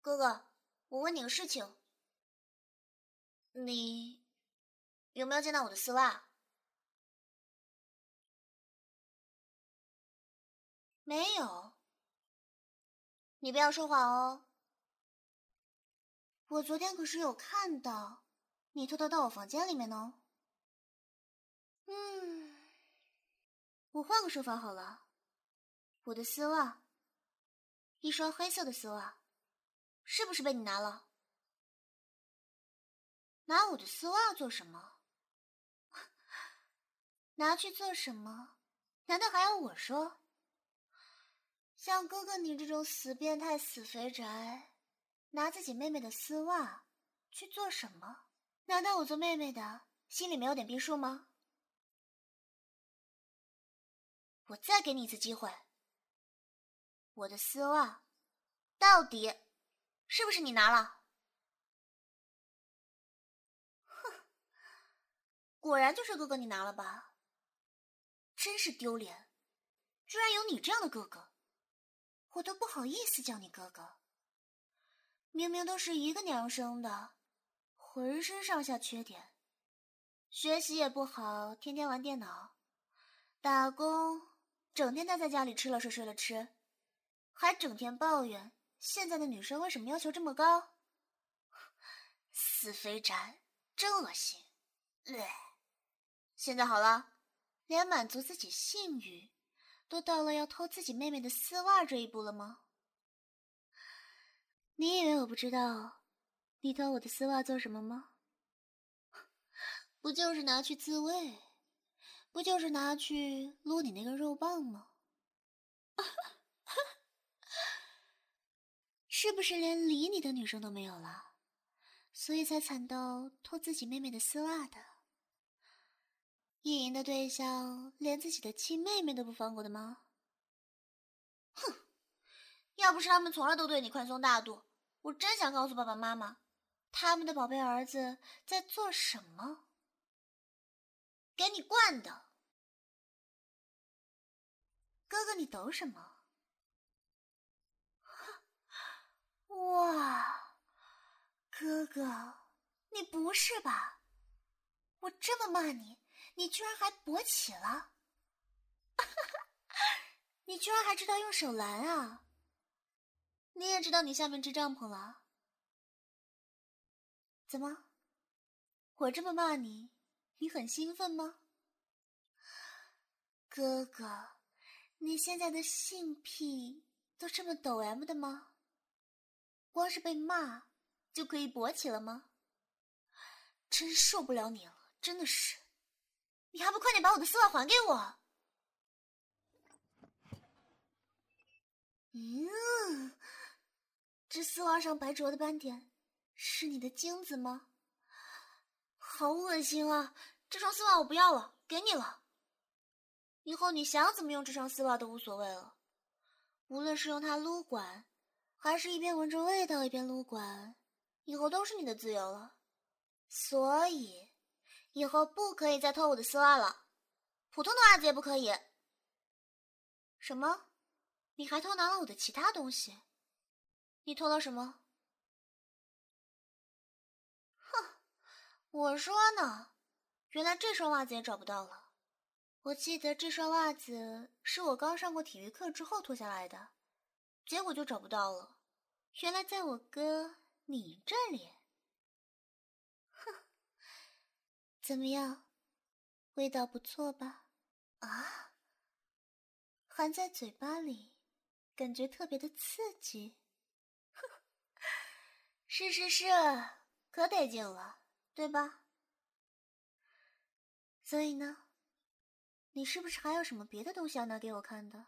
哥哥，我问你个事情，你有没有见到我的丝袜？没有。你不要说谎哦。我昨天可是有看到，你偷偷到我房间里面呢。我换个说法好了，我的丝袜，一双黑色的丝袜，是不是被你拿了？拿我的丝袜做什么？拿去做什么？难道还要我说？像哥哥你这种死变态、死肥宅，拿自己妹妹的丝袜去做什么？难道我做妹妹的心里没有点逼数吗？我再给你一次机会，我的丝袜到底是不是你拿了？哼，果然就是哥哥你拿了吧？真是丢脸，居然有你这样的哥哥，我都不好意思叫你哥哥。明明都是一个娘生的，浑身上下缺点，学习也不好，天天玩电脑，打工整天待在家里吃了睡睡了吃，还整天抱怨现在的女生为什么要求这么高。死肥宅，真恶心。现在好了，连满足自己性欲都到了要偷自己妹妹的丝袜这一步了吗？你以为我不知道你偷我的丝袜做什么吗？不就是拿去自慰，不就是拿去撸你那个肉棒吗？是不是连理你的女生都没有了，所以才惨到偷自己妹妹的丝袜的？意淫的对象连自己的亲妹妹都不放过的吗？哼，要不是他们从来都对你宽松大度，我真想告诉爸爸妈妈，他们的宝贝儿子在做什么。给你惯的。哥哥，你抖什么？哇，哥哥，你不是吧？我这么骂你，你居然还勃起了？你居然还知道用手拦啊？你也知道你下面支帐篷了？怎么？我这么骂你，你很兴奋吗？哥哥，你现在的性癖都这么抖 M 的吗？光是被骂就可以勃起了吗？真受不了你了，真的是！你还不快点把我的丝袜还给我！这丝袜上白灼的斑点是你的精子吗？好恶心啊！这双丝袜我不要了，给你了。以后你想怎么用这双丝袜都无所谓了，无论是用它撸管，还是一边闻着味道一边撸管，以后都是你的自由了。所以，以后不可以再偷我的丝袜了，普通的袜子也不可以。什么？你还偷拿了我的其他东西？你偷了什么？哼，我说呢，原来这双袜子也找不到了。我记得这双袜子是我刚上过体育课之后脱下来的，结果就找不到了。原来在我哥你这里。哼，怎么样？味道不错吧？啊，含在嘴巴里，感觉特别的刺激。是，可得劲了，对吧？所以呢，你是不是还有什么别的东西要拿给我看的？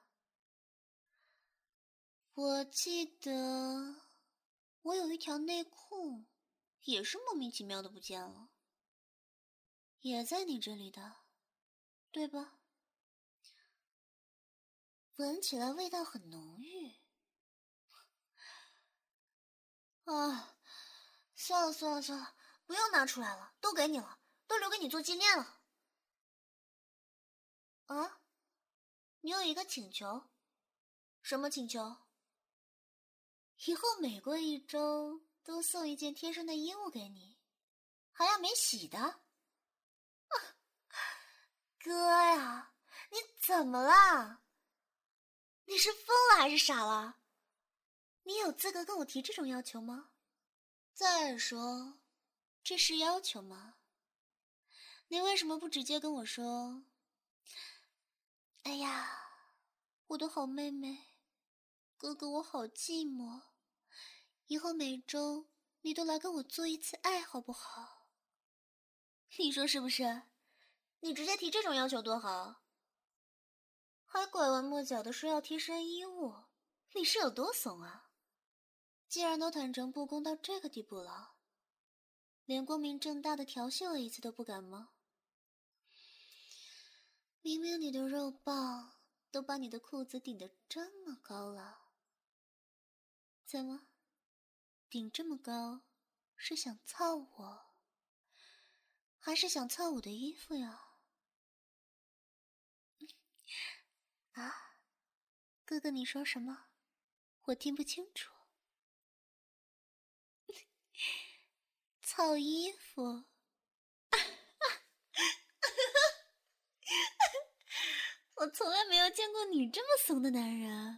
我记得我有一条内裤，也是莫名其妙的不见了，也在你这里的，对吧？闻起来味道很浓郁。啊，算了，不用拿出来了，都给你了，都留给你做纪念了。啊，你有一个请求？什么请求？ 以后每过一周都送一件贴身的衣物给你，还要没洗的。哥呀，你怎么了？你是疯了还是傻了？你有资格跟我提这种要求吗？再说，这是要求吗？你为什么不直接跟我说？哎呀，我的好妹妹，哥哥我好寂寞，以后每周你都来跟我做一次爱好不好？你说是不是？你直接提这种要求多好，还拐弯抹角的说要贴身衣物，你是有多怂啊？既然都坦诚不公到这个地步了，连光明正大的调戏我一次都不敢吗？明明你的肉棒都把你的裤子顶得这么高了，怎么顶这么高是想操我，还是想操我的衣服呀？啊，哥哥你说什么？我听不清楚。操衣服？我从来没有见过你这么怂的男人。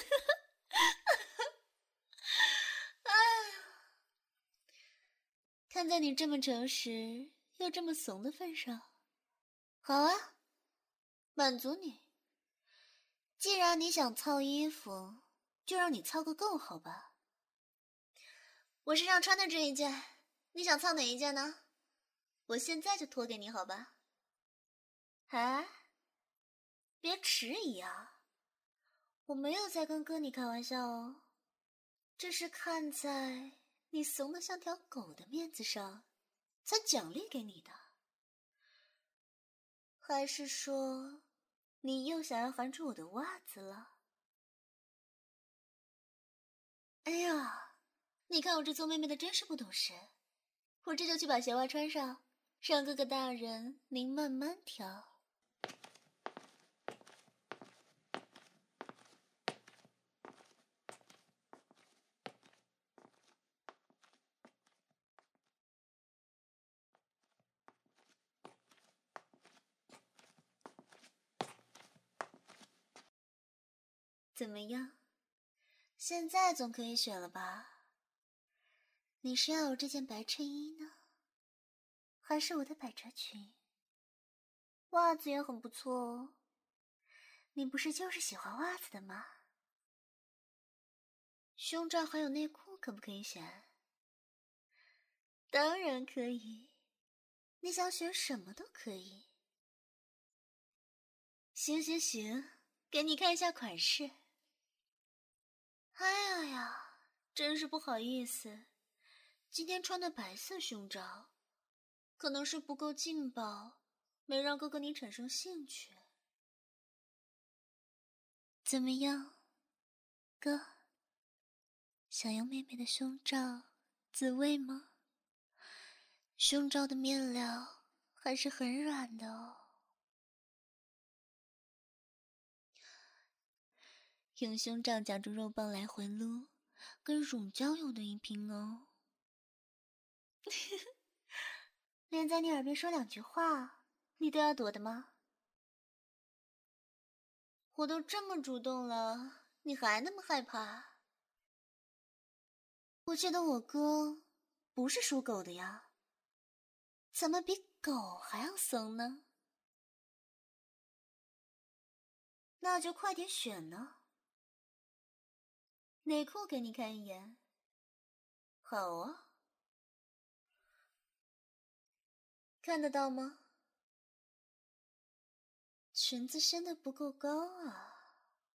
看在你这么诚实又这么怂的份上，好啊，满足你。既然你想操衣服，就让你操个够，好吧？我身上穿的这一件，你想操哪一件呢？我现在就脱给你，好吧？啊，别迟疑啊，我没有在跟哥你开玩笑哦，这是看在你怂得像条狗的面子上，才奖励给你的。还是说，你又想要含住我的袜子了？哎呀，你看我这做妹妹的真是不懂事，我这就去把鞋袜穿上，让哥哥大人您慢慢挑。怎么样？现在总可以选了吧？你是要有这件白衬衣呢，还是我的百褶裙？袜子也很不错哦，你不是就是喜欢袜子的吗？胸罩还有内裤可不可以选？当然可以，你想选什么都可以。行行行，给你看一下款式。哎呀，真是不好意思，今天穿的白色胸罩，可能是不够劲爆，没让哥哥你产生兴趣。怎么样，哥？想用妹妹的胸罩自慰吗？胸罩的面料还是很软的哦。用胸罩夹住肉棒来回撸，跟乳胶有的一拼哦。连在你耳边说两句话，你都要躲的吗？我都这么主动了，你还那么害怕？我记得我哥不是属狗的呀，怎么比狗还要怂呢？那就快点选呢。内裤给你看一眼。好啊，看得到吗？裙子伸得不够高啊。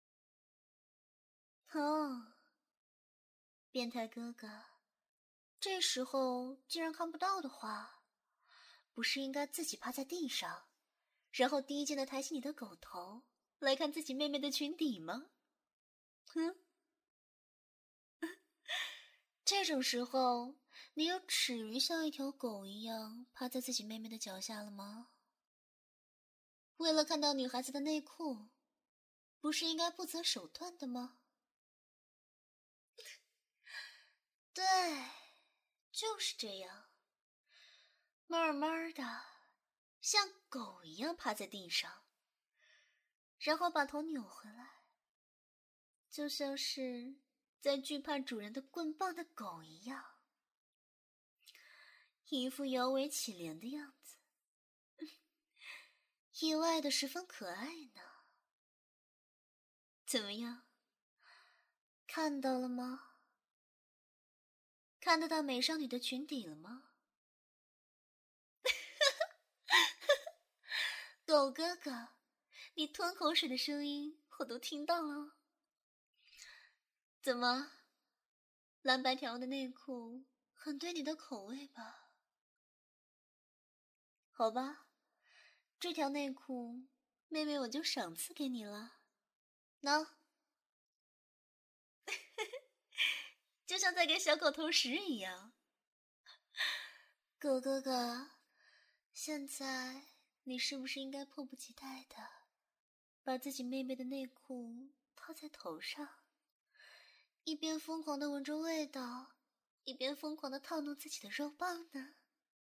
哦，变态哥哥，这时候既然看不到的话，不是应该自己趴在地上，然后低贱的抬起你的狗头来看自己妹妹的裙底吗？哼，这种时候，你有耻于像一条狗一样趴在自己妹妹的脚下了吗？为了看到女孩子的内裤，不是应该不择手段的吗？ 对，就是这样，慢慢的像狗一样趴在地上，然后把头扭回来，就像是在惧怕主人的棍棒的狗一样，一副摇尾乞怜的样子，意外的十分可爱呢。怎么样？看到了吗？看得到美少女的裙底了吗？狗哥哥，你吞口水的声音我都听到了。怎么，蓝白条的内裤很对你的口味吧？好吧，这条内裤妹妹我就赏赐给你了。喏，就像在给小狗投食一样。狗哥哥，现在你是不是应该迫不及待的把自己妹妹的内裤套在头上，一边疯狂的闻着味道，一边疯狂的套弄自己的肉棒呢？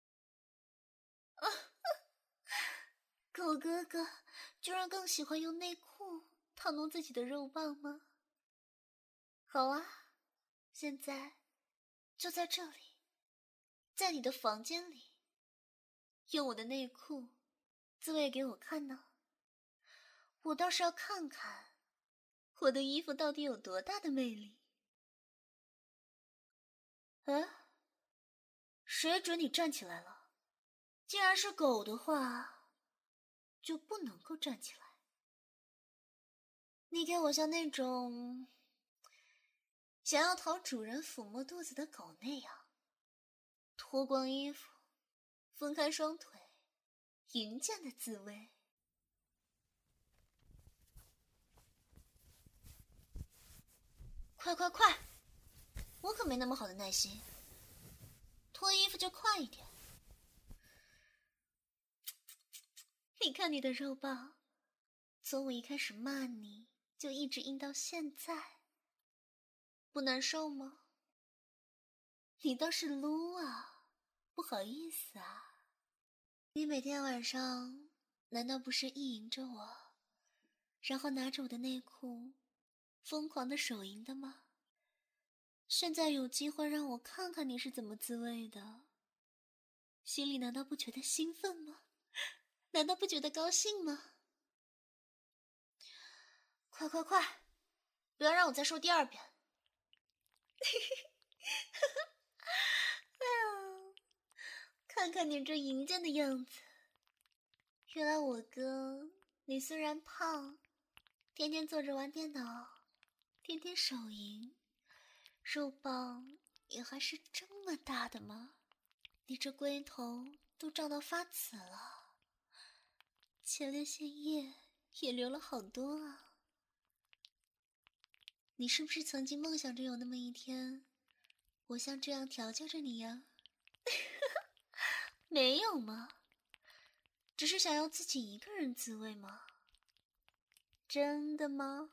狗哥哥居然更喜欢用内裤套弄自己的肉棒吗？好啊，现在就在这里，在你的房间里，用我的内裤自慰给我看呢。我倒是要看看我的衣服到底有多大的魅力。谁准你站起来了？既然是狗的话，就不能够站起来。你给我像那种想要讨主人抚摸肚子的狗那样，脱光衣服，分开双腿，淫贱的自慰。快快快！我可没那么好的耐心，脱衣服就快一点。你看你的肉棒，从我一开始骂你就一直硬到现在，不难受吗？你倒是撸啊，不好意思啊。你每天晚上难道不是意淫着我，然后拿着我的内裤疯狂的手淫的吗？现在有机会让我看看你是怎么自慰的，心里难道不觉得兴奋吗？难道不觉得高兴吗？快快快，不要让我再说第二遍。哎呀，看看你这淫贱的样子，原来我哥你虽然胖，天天坐着玩电脑，天天手淫，肉棒也还是这么大的吗？你这龟头都胀到发紫了，前列腺液也流了好多啊。你是不是曾经梦想着有那么一天，我像这样调教着你呀？没有吗？只是想要自己一个人自慰吗？真的吗？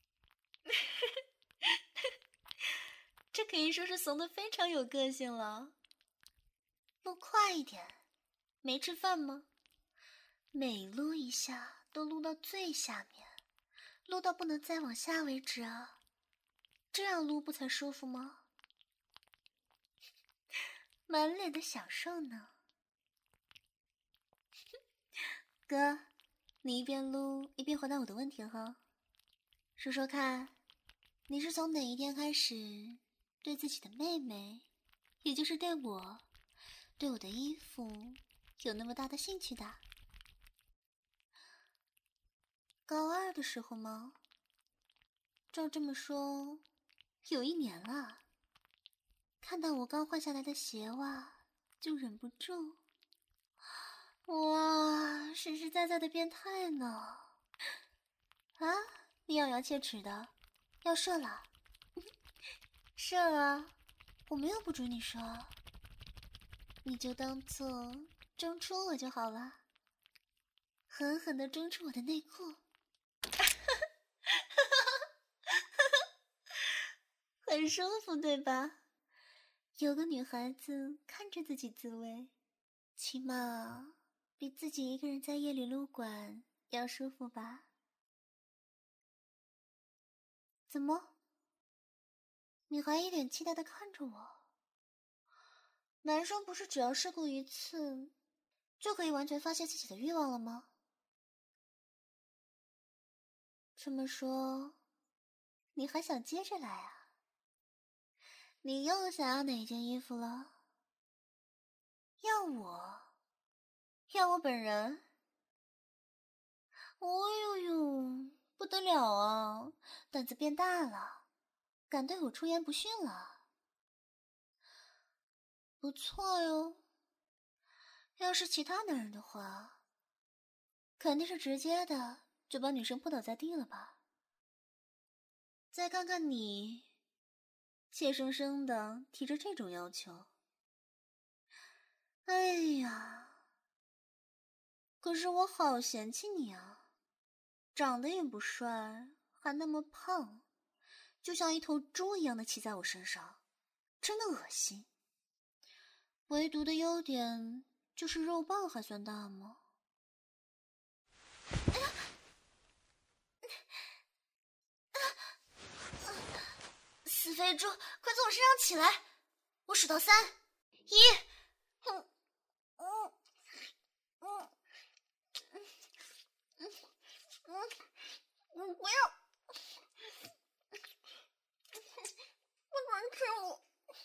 这可以说是怂得非常有个性了。撸快一点，没吃饭吗？每撸一下都撸到最下面，撸到不能再往下为止啊！这样撸不才舒服吗？满脸的享受呢。哥，你一边撸一边回答我的问题哈。说说看，你是从哪一天开始对自己的妹妹，也就是对我，对我的衣服有那么大的兴趣的？高二的时候吗？照这么说，有1年了。看到我刚换下来的鞋袜，就忍不住。哇，实实在在的变态呢！啊，你咬牙切齿的，要射了？射啊！我没有不准你射，你就当做中出我就好了，狠狠地中出我的内裤。很舒服对吧？ 有个女孩子看着自己自慰，起码比自己一个人在夜里撸管要舒服吧？怎么？你还一脸期待地看着我？男生不是只要试过一次，就可以完全发泄自己的欲望了吗？这么说，你还想接着来啊？你又想要哪件衣服了？要我？要我本人？哦呦呦，不得了啊，胆子变大了，敢对我出言不逊了。不错哟。要是其他男人的话，肯定是直接的就把女生扑倒在地了吧。再看看你，怯生生的提着这种要求。哎呀，可是我好嫌弃你啊，长得也不帅，还那么胖，就像一头猪一样的骑在我身上，真的恶心。唯独的优点就是肉棒还算大吗？死肥猪，快从我身上起来！我数到3，1，不要，不准吃我！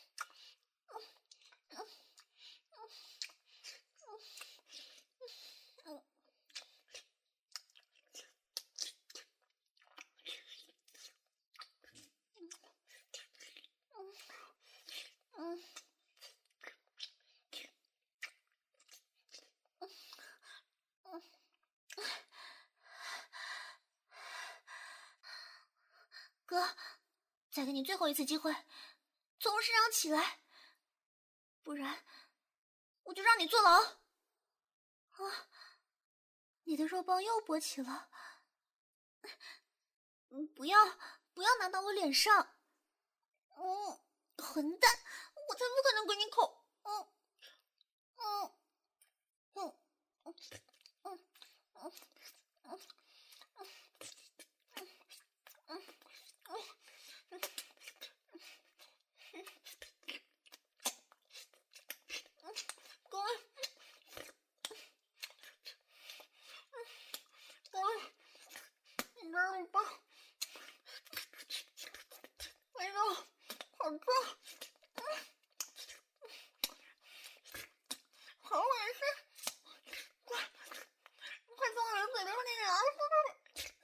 哥，再给你最后一次机会，从我身上起来，不然我就让你坐牢。啊，你的肉棒又勃起了，不要拿到我脸上，混蛋，我才不可能给你口，你的肉棒味道好重，好恶心，快从我的嘴里把你牙撕出来！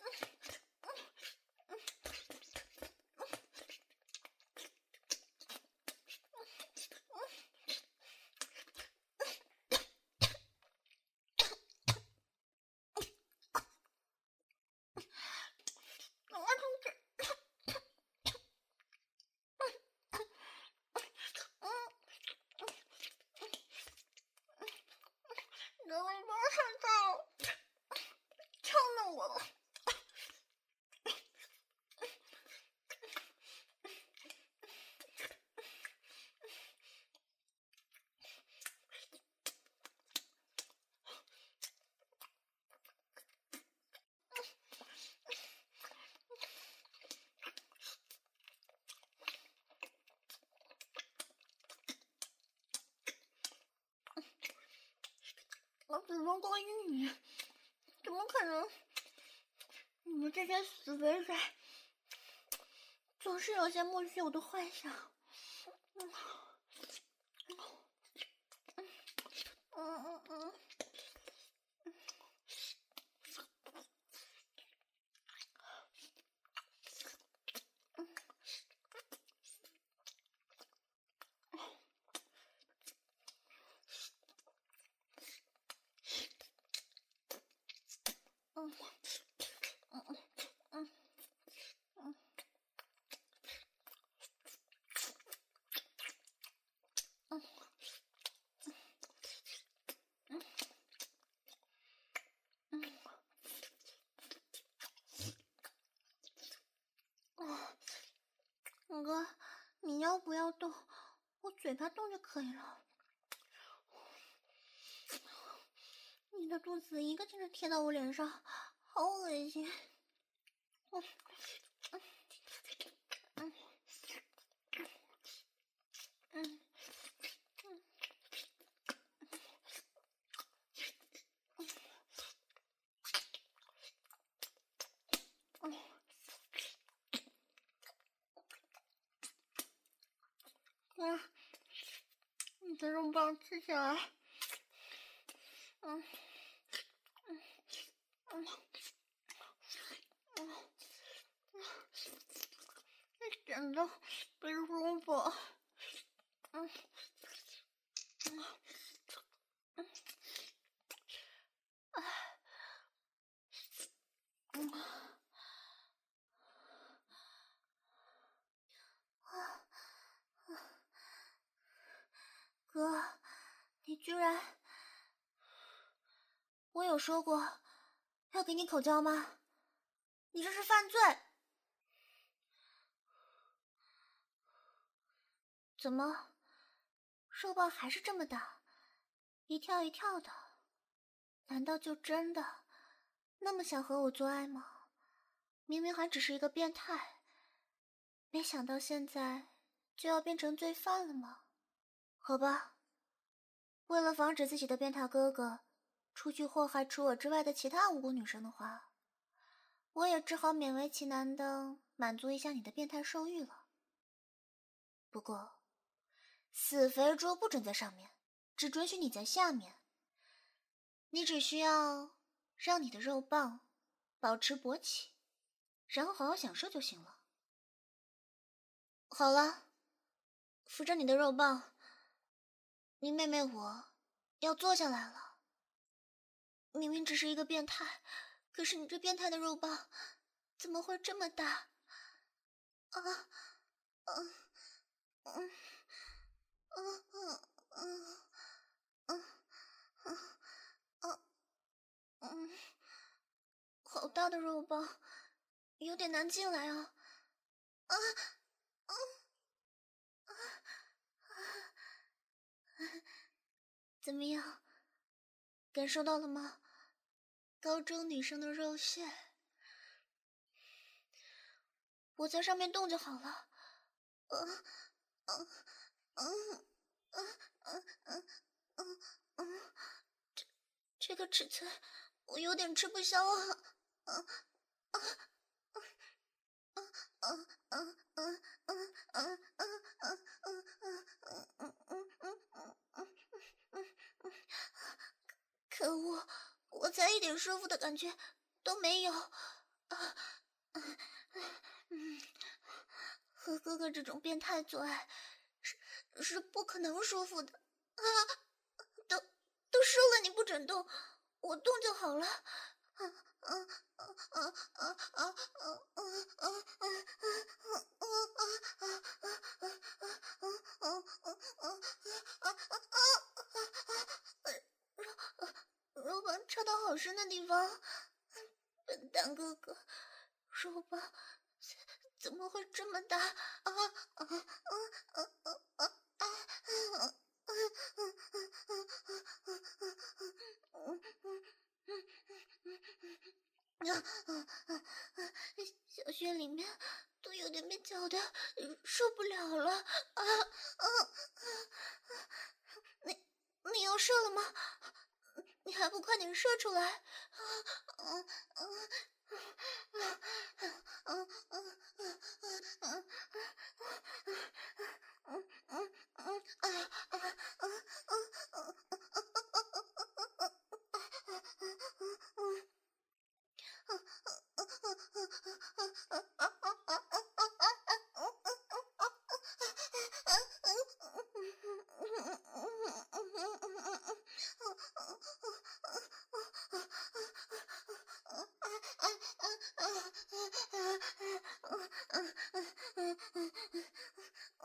你的味道太大了，呛到我了。我嘴巴光玉米，怎么可能？你们这些死肥仔，总是有些莫须有的幻想。哥，你要不要动？我嘴嘴巴动就可以了。你的肚子一个劲的贴到我脸上，好恶心。你的肉棒吃起来，一点都不舒服。哥，你居然……我有说过要给你口交吗？你这是犯罪！怎么，肉棒还是这么大，一跳一跳的？难道就真的那么想和我做爱吗？明明还只是一个变态，没想到现在就要变成罪犯了吗？好吧，为了防止自己的变态哥哥出去祸害除我之外的其他无辜女生的话，我也只好勉为其难的满足一下你的变态兽欲了。不过，死肥猪不准在上面，只准许你在下面。你只需要让你的肉棒保持勃起，然后好好享受就行了。好了，扶着你的肉棒，你妹妹我要坐下来了。明明只是一个变态，可是你这变态的肉棒怎么会这么大？好大的肉棒，有点难进来啊！怎么样，感受到了吗？高中女生的肉穴，我在上面动就好了。这个尺寸我有点吃不消啊！可恶，我才一点舒服的感觉都没有。和哥哥这种变态做爱是不可能舒服的啊！都说了你不准动，我动就好了。肉棒插到好深的地方，笨蛋哥哥，肉棒怎么会这么大小穴里面都有点被搅得受不了了你要射了吗？你还不快点射出来！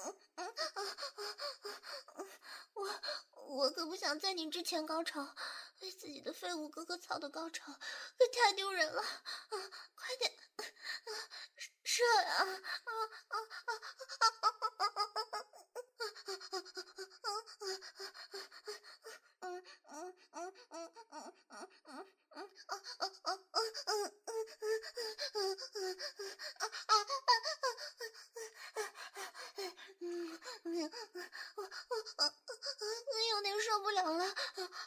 我可不想在你之前高潮， 为自己的废物哥哥操的高潮，可太丢人了！快点，射呀！我有点受不了了。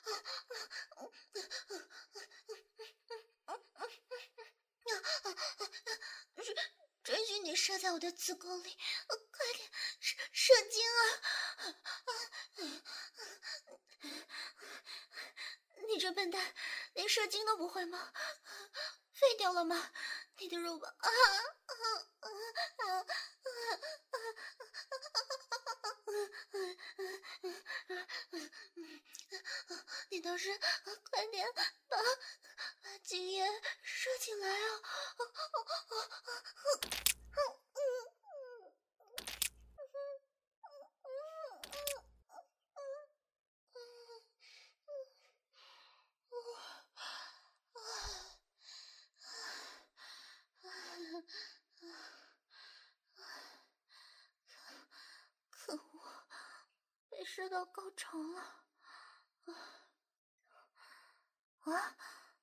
准许你射在我的子宫里，快点射精啊！你这笨蛋，连射精都不会吗？废掉了吗？你的肉棒你倒是快点把精液射进来啊！可恶，被射到高潮了！啊，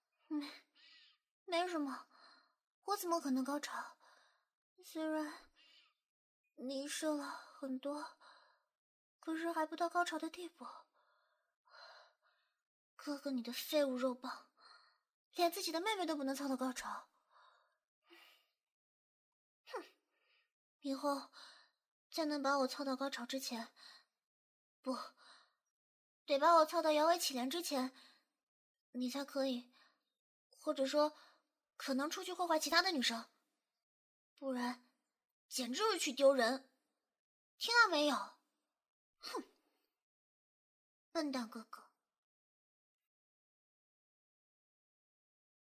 没什么，我怎么可能高潮？虽然你射了很多，可是还不到高潮的地步。哥哥，你的废物肉棒，连自己的妹妹都不能操到高潮。哼，以后在能把我操到高潮之前，不，得把我操到摇尾乞怜之前，你才可以，或者说可能出去祸害其他的女生，不然简直是去丢人，听到没有？哼，笨蛋哥哥。